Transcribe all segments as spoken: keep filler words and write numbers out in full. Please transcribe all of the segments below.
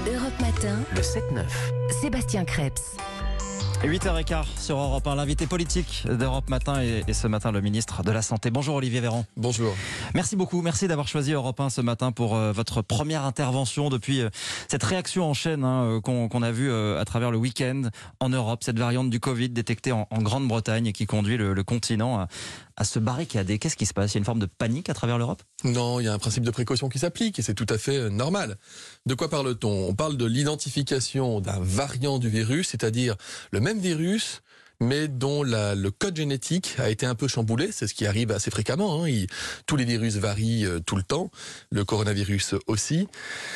Europe Matin, Le sept neuf. Sébastien Krebs. huit heures quinze sur Europe un, l'invité politique d'Europe Matin et, et ce matin le ministre de la Santé. Bonjour Olivier Véran. Bonjour. Merci beaucoup, merci d'avoir choisi Europe un ce matin pour euh, votre première intervention depuis euh, cette réaction en chaîne hein, qu'on qu'on a vue euh, à travers le week-end en Europe, cette variante du Covid détectée en, en Grande-Bretagne et qui conduit le, le continent à, à se barricader. Qu'est-ce qui se passe? Il y a une forme de panique à travers l'Europe? Non, il y a un principe de précaution qui s'applique et c'est tout à fait normal. De quoi parle-t-on? On parle de l'identification d'un variant du virus, c'est-à-dire le même virus mais dont la, le code génétique a été un peu chamboulé. C'est ce qui arrive assez fréquemment. Hein. Il, tous les virus varient euh, tout le temps, le coronavirus aussi.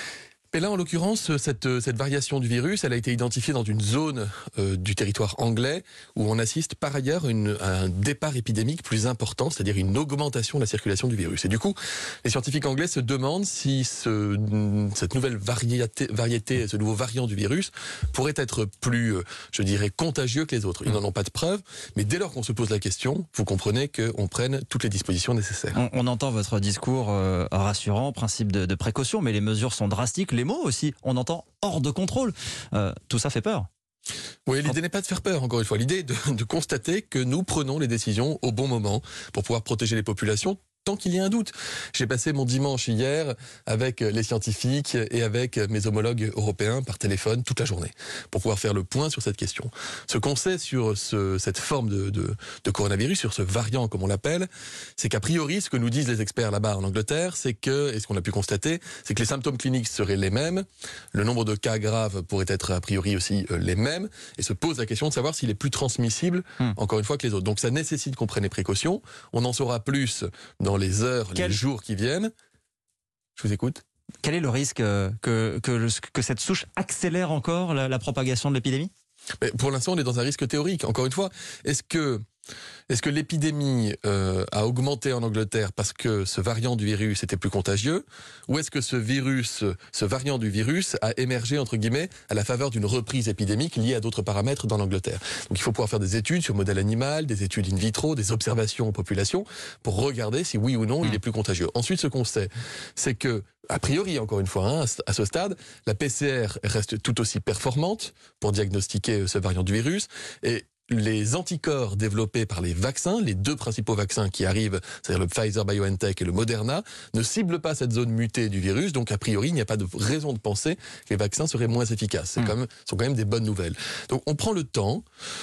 Et là, en l'occurrence, cette, cette variation du virus, elle a été identifiée dans une zone euh, du territoire anglais où on assiste par ailleurs une, à un départ épidémique plus important, c'est-à-dire une augmentation de la circulation du virus. Et du coup, les scientifiques anglais se demandent si ce, cette nouvelle variété, variété, ce nouveau variant du virus pourrait être plus, euh, je dirais, contagieux que les autres. Ils n'en ont pas de preuves, mais dès lors qu'on se pose la question, vous comprenez qu'on prenne toutes les dispositions nécessaires. On, on entend votre discours euh, rassurant, principe de, de précaution, mais les mesures sont drastiques. Les mots aussi, on entend hors de contrôle. Euh, tout ça fait peur. Oui, l'idée n'est pas de faire peur, encore une fois. L'idée est de, de constater que nous prenons les décisions au bon moment pour pouvoir protéger les populations tant qu'il y a un doute. J'ai passé mon dimanche hier avec les scientifiques et avec mes homologues européens par téléphone toute la journée pour pouvoir faire le point sur cette question. Ce qu'on sait sur ce, cette forme de, de, de coronavirus, sur ce variant comme on l'appelle, c'est qu'a priori, ce que nous disent les experts là-bas en Angleterre, c'est que, et ce qu'on a pu constater, c'est que les symptômes cliniques seraient les mêmes, le nombre de cas graves pourrait être a priori aussi euh, les mêmes, et se pose la question de savoir s'il est plus transmissible, hmm. encore une fois, que les autres. Donc ça nécessite qu'on prenne les précautions. On en saura plus dans les heures, Quel... les jours qui viennent. Je vous écoute. Quel est le risque que, que, le, que cette souche accélère encore la, la propagation de l'épidémie? Mais pour l'instant, on est dans un risque théorique. Encore une fois, est-ce que, est-ce que l'épidémie euh, a augmenté en Angleterre parce que ce variant du virus était plus contagieux, ou est-ce que ce virus, ce variant du virus a émergé, entre guillemets, à la faveur d'une reprise épidémique liée à d'autres paramètres dans l'Angleterre? Donc il faut pouvoir faire des études sur modèle animal, des études in vitro, des observations en population, pour regarder si oui ou non il est plus contagieux. Ensuite, ce qu'on sait, c'est que a priori, encore une fois, hein, à ce stade, la P C R reste tout aussi performante pour diagnostiquer ce variant du virus. Et les anticorps développés par les vaccins, les deux principaux vaccins qui arrivent, c'est-à-dire le Pfizer-BioNTech et le Moderna, ne ciblent pas cette zone mutée du virus. Donc, a priori, il n'y a pas de raison de penser que les vaccins seraient moins efficaces. C'est mmh. quand même, sont quand même des bonnes nouvelles. Donc, on prend le temps...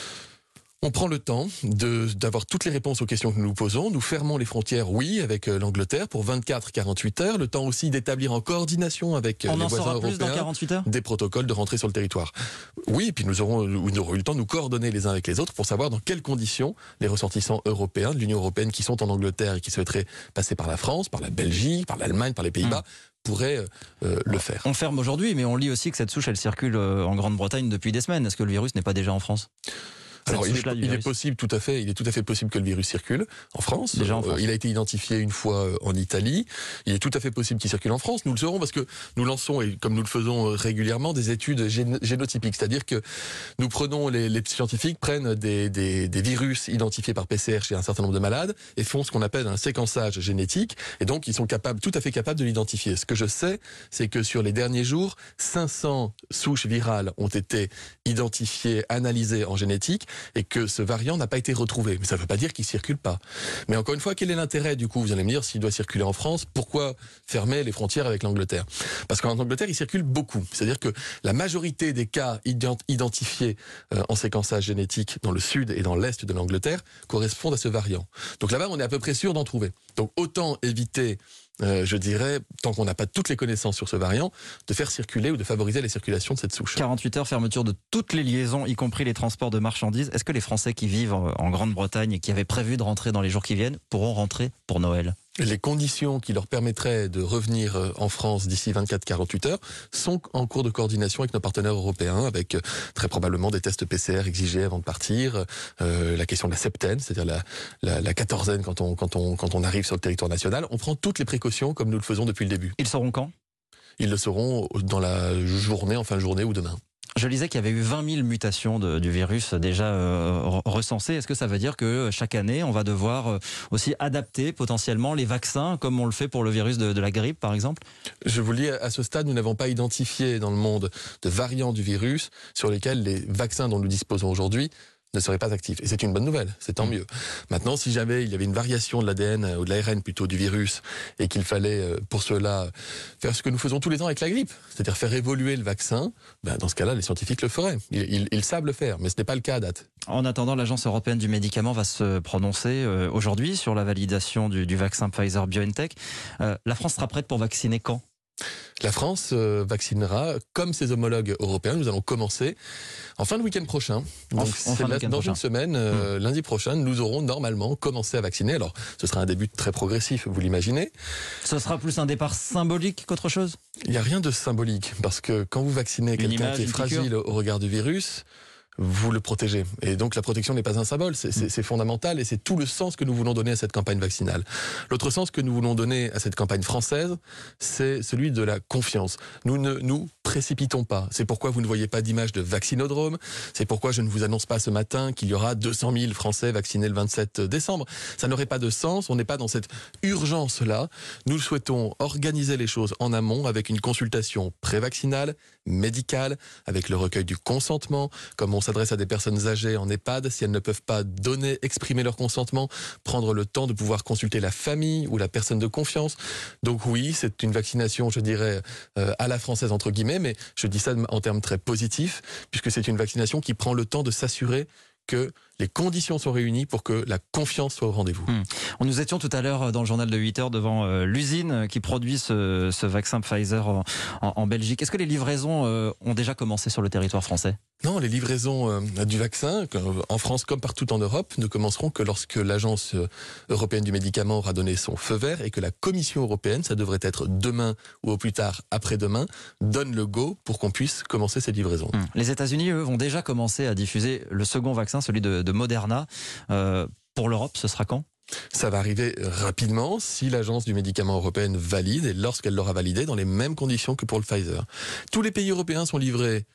On prend le temps de, d'avoir toutes les réponses aux questions que nous nous posons. Nous fermons les frontières, oui, avec euh, l'Angleterre pour vingt-quatre à quarante-huit heures. Le temps aussi d'établir en coordination avec euh, On les en voisins saura plus européens dans quarante-huit heures des protocoles de rentrée sur le territoire. Oui, et puis nous aurons, nous aurons eu le temps de nous coordonner les uns avec les autres pour savoir dans quelles conditions les ressortissants européens de l'Union européenne qui sont en Angleterre et qui souhaiteraient passer par la France, par la Belgique, par l'Allemagne, par les Pays-Bas, mmh. pourrait euh, le faire. On ferme aujourd'hui, mais on lit aussi que cette souche, elle circule en Grande-Bretagne depuis des semaines. Est-ce que le virus n'est pas déjà en France? Alors, il est, il est possible, tout à fait, il est tout à fait possible que le virus circule en France. Déjà en France. Euh, il a été identifié une fois en Italie. Il est tout à fait possible qu'il circule en France. Nous le saurons parce que nous lançons, et comme nous le faisons régulièrement, des études gén- génotypiques. C'est-à-dire que nous prenons, les, les scientifiques prennent des, des, des virus identifiés par P C R chez un certain nombre de malades et font ce qu'on appelle un séquençage génétique. Et donc, ils sont capables, tout à fait capables de l'identifier. Ce que je sais, c'est que sur les derniers jours, cinq cents souches virales ont été identifiées, analysées en génétique, et que ce variant n'a pas été retrouvé. Mais ça ne veut pas dire qu'il ne circule pas. Mais encore une fois, quel est l'intérêt du coup? Vous allez me dire, s'il doit circuler en France, pourquoi fermer les frontières avec l'Angleterre? Parce qu'en Angleterre, il circule beaucoup. C'est-à-dire que la majorité des cas identifiés euh, en séquençage génétique dans le sud et dans l'est de l'Angleterre correspondent à ce variant. Donc là-bas, on est à peu près sûr d'en trouver. Donc autant éviter... Euh, je dirais, tant qu'on n'a pas toutes les connaissances sur ce variant, de faire circuler ou de favoriser la circulation de cette souche. quarante-huit heures, fermeture de toutes les liaisons, y compris les transports de marchandises. Est-ce que les Français qui vivent en Grande-Bretagne et qui avaient prévu de rentrer dans les jours qui viennent pourront rentrer pour Noël? Les conditions qui leur permettraient de revenir en France d'ici vingt-quatre à quarante-huit heures sont en cours de coordination avec nos partenaires européens, avec très probablement des tests P C R exigés avant de partir, euh, la question de la septaine, c'est-à-dire la, la, la quatorzaine quand on, quand, on, quand on arrive sur le territoire national. On prend toutes les précautions comme nous le faisons depuis le début. Ils seront quand? Ils le seront dans la journée, en fin de journée ou demain. Je lisais qu'il y avait eu vingt mille mutations de, du virus déjà euh, recensées. Est-ce que ça veut dire que chaque année, on va devoir euh, aussi adapter potentiellement les vaccins, comme on le fait pour le virus de, de la grippe, par exemple? Je vous le dis, à ce stade, nous n'avons pas identifié dans le monde de variants du virus sur lesquels les vaccins dont nous disposons aujourd'hui ne seraient pas actifs. Et c'est une bonne nouvelle, c'est tant mieux. Maintenant, si jamais il y avait une variation de l'A D N ou de l'A R N plutôt du virus et qu'il fallait pour cela faire ce que nous faisons tous les ans avec la grippe, c'est-à-dire faire évoluer le vaccin, ben dans ce cas-là, les scientifiques le feraient. Ils, ils, ils savent le faire, mais ce n'est pas le cas à date. En attendant, l'Agence européenne du médicament va se prononcer euh, aujourd'hui sur la validation du, du vaccin Pfizer-BioNTech. Euh, la France sera prête pour vacciner quand ? La France euh, vaccinera comme ses homologues européens. Nous allons commencer en fin de week-end prochain. Donc, en, en fin de week-end dans prochain. une semaine, euh, mmh. lundi prochain, nous aurons normalement commencé à vacciner. Alors, ce sera un début très progressif, vous l'imaginez. Ce sera plus un départ symbolique qu'autre chose ? Il n'y a rien de symbolique, parce que quand vous vaccinez quelqu'un qui est fragile au regard du virus, vous le protégez. Et donc la protection n'est pas un symbole, c'est, c'est, c'est fondamental et c'est tout le sens que nous voulons donner à cette campagne vaccinale. L'autre sens que nous voulons donner à cette campagne française, c'est celui de la confiance. Nous ne nous précipitons pas. C'est pourquoi vous ne voyez pas d'image de vaccinodrome. C'est pourquoi je ne vous annonce pas ce matin qu'il y aura deux cent mille Français vaccinés le vingt-sept décembre. Ça n'aurait pas de sens. On n'est pas dans cette urgence-là. Nous souhaitons organiser les choses en amont avec une consultation pré-vaccinale, médicale, avec le recueil du consentement, comme on s'adresse à des personnes âgées en EHPAD, si elles ne peuvent pas donner, exprimer leur consentement, prendre le temps de pouvoir consulter la famille ou la personne de confiance. Donc oui, c'est une vaccination, je dirais, euh, à la française entre guillemets, mais je dis ça en termes très positifs, puisque c'est une vaccination qui prend le temps de s'assurer que les conditions sont réunies pour que la confiance soit au rendez-vous. Mmh. Nous étions tout à l'heure dans le journal de huit heures devant euh, l'usine qui produit ce, ce vaccin Pfizer en, en, en Belgique. Est-ce que les livraisons euh, ont déjà commencé sur le territoire français ? Non, les livraisons euh, du vaccin, en France comme partout en Europe, ne commenceront que lorsque l'Agence européenne du médicament aura donné son feu vert et que la Commission européenne, ça devrait être demain ou au plus tard après-demain, donne le go pour qu'on puisse commencer ces livraisons. Mmh. Les États-Unis, eux, vont déjà commencer à diffuser le second vaccin, celui de, de Moderna. Euh, pour l'Europe, ce sera quand ? Ça va arriver rapidement si l'Agence du médicament européenne valide et lorsqu'elle l'aura validé dans les mêmes conditions que pour le Pfizer. Tous les pays européens sont livrés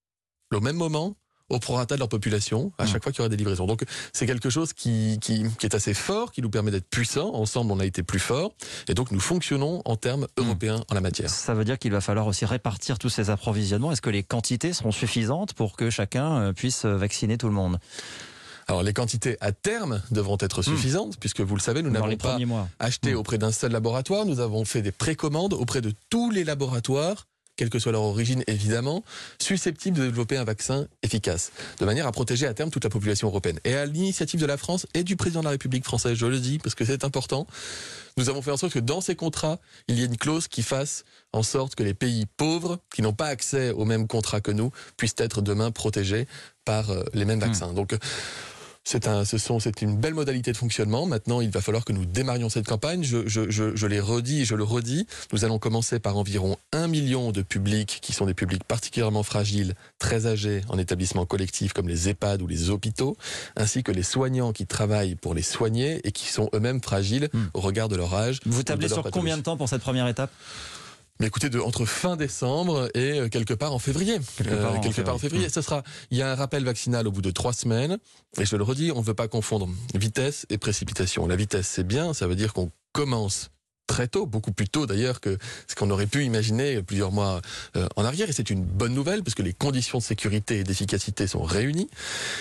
au même moment, au prorata de leur population, à chaque fois qu'il y aura des livraisons. Donc c'est quelque chose qui, qui, qui est assez fort, qui nous permet d'être puissants. Ensemble, on a été plus forts. Et donc nous fonctionnons en termes européens mmh. en la matière. Ça veut dire qu'il va falloir aussi répartir tous ces approvisionnements. Est-ce que les quantités seront suffisantes pour que chacun puisse vacciner tout le monde ? Alors les quantités à terme devront être suffisantes, mmh. puisque vous le savez, nous Dans n'avons pas acheté mmh. auprès d'un seul laboratoire. Nous avons fait des précommandes auprès de tous les laboratoires, quelle que soit leur origine évidemment, susceptibles de développer un vaccin efficace, de manière à protéger à terme toute la population européenne. Et à l'initiative de la France et du président de la République française, je le dis parce que c'est important, nous avons fait en sorte que dans ces contrats, il y ait une clause qui fasse en sorte que les pays pauvres, qui n'ont pas accès aux mêmes contrats que nous, puissent être demain protégés par les mêmes vaccins. Mmh. Donc, C'est, un, ce sont, c'est une belle modalité de fonctionnement. Maintenant, il va falloir que nous démarrions cette campagne. Je, je, je, je l'ai redit et je le redis. Nous allons commencer par environ un million de publics qui sont des publics particulièrement fragiles, très âgés, en établissements collectifs comme les EHPAD ou les hôpitaux, ainsi que les soignants qui travaillent pour les soigner et qui sont eux-mêmes fragiles mmh. au regard de leur âge. Vous tablez sur pathologie. Combien de temps pour cette première étape ? Mais écoutez, de, entre fin décembre et euh, quelque part en février. Quelque part, euh, en, quelque février. part en février. Mmh. Ce sera, il y a un rappel vaccinal au bout de trois semaines. Et je le redis, on ne veut pas confondre vitesse et précipitation. La vitesse, c'est bien. Ça veut dire qu'on commence très tôt, beaucoup plus tôt d'ailleurs que ce qu'on aurait pu imaginer plusieurs mois euh, en arrière. Et c'est une bonne nouvelle parce que les conditions de sécurité et d'efficacité sont réunies.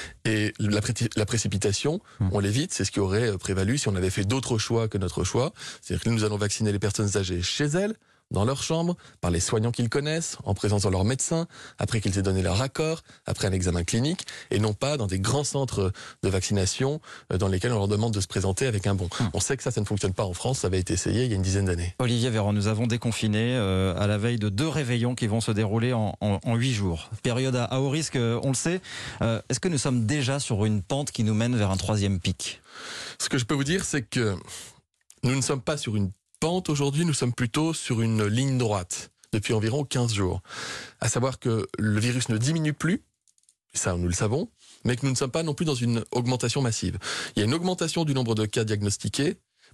Et la, pré la précipitation, mmh. on l'évite. C'est ce qui aurait prévalu si on avait fait d'autres choix que notre choix. C'est-à-dire que nous allons vacciner les personnes âgées chez elles, dans leur chambre, par les soignants qu'ils connaissent, en présence de leur médecin, après qu'ils aient donné leur accord, après un examen clinique, et non pas dans des grands centres de vaccination dans lesquels on leur demande de se présenter avec un bon. Hum. On sait que ça, ça ne fonctionne pas en France, ça avait été essayé il y a une dizaine d'années. Olivier Véran, nous avons déconfiné euh, à la veille de deux réveillons qui vont se dérouler en, en, en huit jours. Période à, à haut risque, on le sait. Euh, est-ce que nous sommes déjà sur une pente qui nous mène vers un troisième pic ? Ce que je peux vous dire, c'est que nous ne sommes pas sur une pente aujourd'hui, nous sommes plutôt sur une ligne droite depuis environ quinze jours. À savoir que le virus ne diminue plus, ça nous le savons, mais que nous ne sommes pas non plus dans une augmentation massive. Il y a une augmentation du nombre de cas diagnostiqués,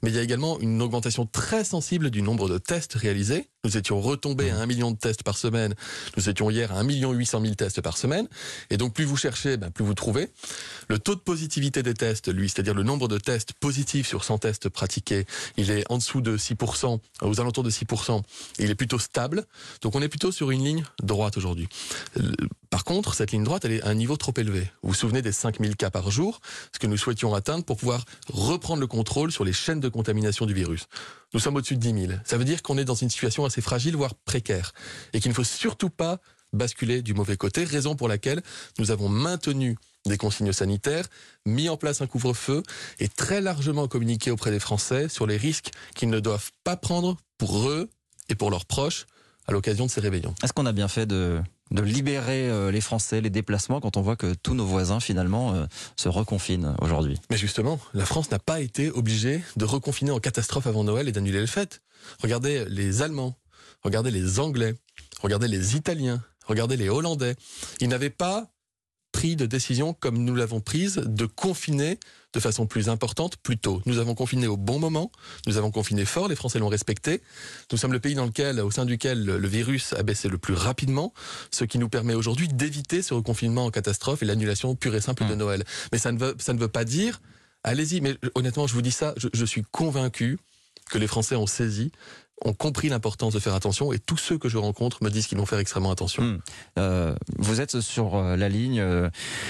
mais il y a également une augmentation très sensible du nombre de tests réalisés. Nous étions retombés à un million de tests par semaine. Nous étions hier à un million huit cent mille tests par semaine. Et donc, plus vous cherchez, ben, plus vous trouvez. Le taux de positivité des tests, lui, c'est-à-dire le nombre de tests positifs sur cent tests pratiqués, il est en dessous de six pour cent, aux alentours de six pour cent. Il est plutôt stable. Donc, on est plutôt sur une ligne droite aujourd'hui. Par contre, cette ligne droite, elle est à un niveau trop élevé. Vous vous souvenez des cinq mille cas par jour, ce que nous souhaitions atteindre pour pouvoir reprendre le contrôle sur les chaînes de contamination du virus. Nous sommes au-dessus de dix mille. Ça veut dire qu'on est dans une situation assez fragile, voire précaire, et qu'il ne faut surtout pas basculer du mauvais côté, raison pour laquelle nous avons maintenu des consignes sanitaires, mis en place un couvre-feu et très largement communiqué auprès des Français sur les risques qu'ils ne doivent pas prendre pour eux et pour leurs proches à l'occasion de ces réveillons. Est-ce qu'on a bien fait de, de libérer euh, les Français, les déplacements, quand on voit que tous nos voisins, finalement, euh, se reconfinent aujourd'hui? Mais justement, la France n'a pas été obligée de reconfiner en catastrophe avant Noël et d'annuler les fêtes. Regardez les Allemands, regardez les Anglais, regardez les Italiens, regardez les Hollandais. Ils n'avaient pas pris de décision comme nous l'avons prise de confiner de façon plus importante plus tôt. Nous avons confiné au bon moment, nous avons confiné fort, les Français l'ont respecté. Nous sommes le pays dans lequel, au sein duquel le virus a baissé le plus rapidement, ce qui nous permet aujourd'hui d'éviter ce reconfinement en catastrophe et l'annulation pure et simple mmh. de Noël. Mais ça ne veut, ça ne veut pas dire, allez-y, mais honnêtement je vous dis ça, je, je suis convaincu que les Français ont saisi, ont compris l'importance de faire attention, et tous ceux que je rencontre me disent qu'ils vont faire extrêmement attention. Mmh. Euh, vous êtes sur la ligne euh,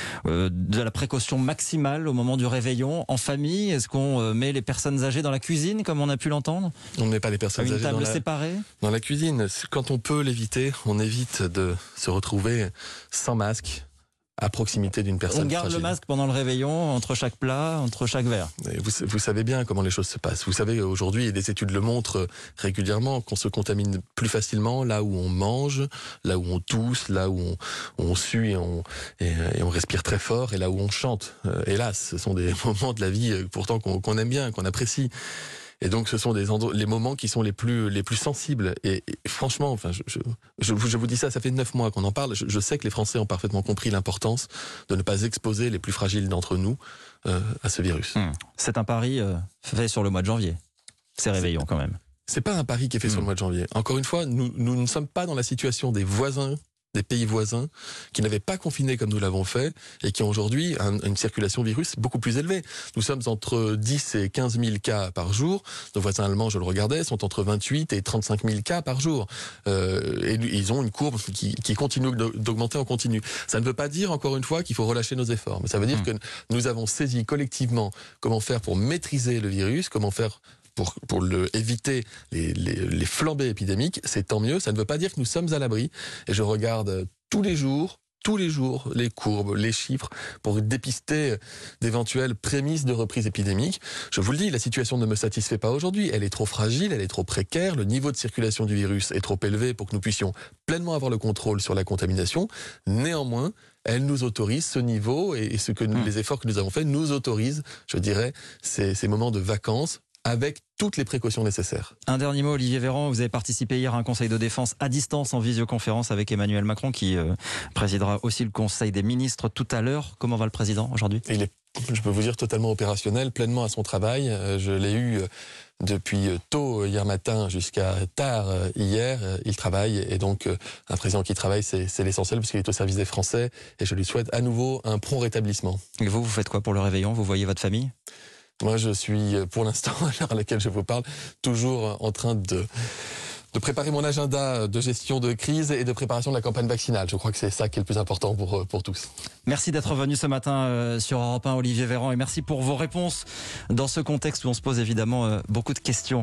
de la précaution maximale au moment du réveillon en famille. Est-ce qu'on met les personnes âgées dans la cuisine, comme on a pu l'entendre? On ne met pas les personnes âgées dans la... séparée dans la cuisine. Quand on peut l'éviter, on évite de se retrouver sans masque à proximité d'une personne On garde fragile. Le masque pendant le réveillon, entre chaque plat, entre chaque verre. Vous, vous savez bien comment les choses se passent. Vous savez, aujourd'hui, et des études le montrent régulièrement, qu'on se contamine plus facilement là où on mange, là où on tousse, là où on, on sue et on, et, et on respire très fort, et là où on chante. Euh, hélas, ce sont des moments de la vie pourtant qu'on qu'on aime bien, qu'on apprécie. Et donc, ce sont des les moments qui sont les plus les plus sensibles. Et, et franchement, enfin, je, je, je, vous, je vous dis ça, ça fait neuf mois qu'on en parle. Je, je sais que les Français ont parfaitement compris l'importance de ne pas exposer les plus fragiles d'entre nous euh, à ce virus. Mmh. C'est un pari euh, fait sur le mois de janvier. C'est réveillon quand même. C'est pas un pari qui est fait mmh. sur le mois de janvier. Encore une fois, nous, nous ne sommes pas dans la situation des voisins, des pays voisins qui n'avaient pas confiné comme nous l'avons fait et qui ont aujourd'hui un, une circulation virus beaucoup plus élevée. Nous sommes entre dix et quinze mille cas par jour. Nos voisins allemands, je le regardais, sont entre vingt-huit et trente-cinq mille cas par jour. Euh, et ils ont une courbe qui, qui continue d'augmenter en continu. Ça ne veut pas dire, encore une fois, qu'il faut relâcher nos efforts. Mais ça veut dire mmh. que nous avons saisi collectivement comment faire pour maîtriser le virus, comment faire pour, pour le, éviter les, les, les flambées épidémiques. C'est tant mieux. Ça ne veut pas dire que nous sommes à l'abri. Et je regarde tous les jours, tous les jours, les courbes, les chiffres, pour dépister d'éventuelles prémices de reprise épidémique. Je vous le dis, la situation ne me satisfait pas aujourd'hui. Elle est trop fragile, elle est trop précaire. Le niveau de circulation du virus est trop élevé pour que nous puissions pleinement avoir le contrôle sur la contamination. Néanmoins, elle nous autorise ce niveau, et ce que nous, mmh. les efforts que nous avons faits nous autorisent, je dirais, ces, ces moments de vacances, avec toutes les précautions nécessaires. Un dernier mot, Olivier Véran, vous avez participé hier à un conseil de défense à distance en visioconférence avec Emmanuel Macron, qui euh, présidera aussi le conseil des ministres tout à l'heure. Comment va le président aujourd'hui? Il est, je peux vous dire, totalement opérationnel, pleinement à son travail. Je l'ai eu depuis tôt hier matin jusqu'à tard hier. Il travaille, et donc un président qui travaille, c'est l'essentiel, parce qu'il est au service des Français, et je lui souhaite à nouveau un prompt rétablissement. Et vous, vous faites quoi pour le réveillon? Vous voyez votre famille? Moi, je suis, pour l'instant, à l'heure à laquelle je vous parle, toujours en train de, de préparer mon agenda de gestion de crise et de préparation de la campagne vaccinale. Je crois que c'est ça qui est le plus important pour, pour tous. Merci d'être venu ce matin sur Europe un, Olivier Véran, et merci pour vos réponses dans ce contexte où on se pose évidemment beaucoup de questions.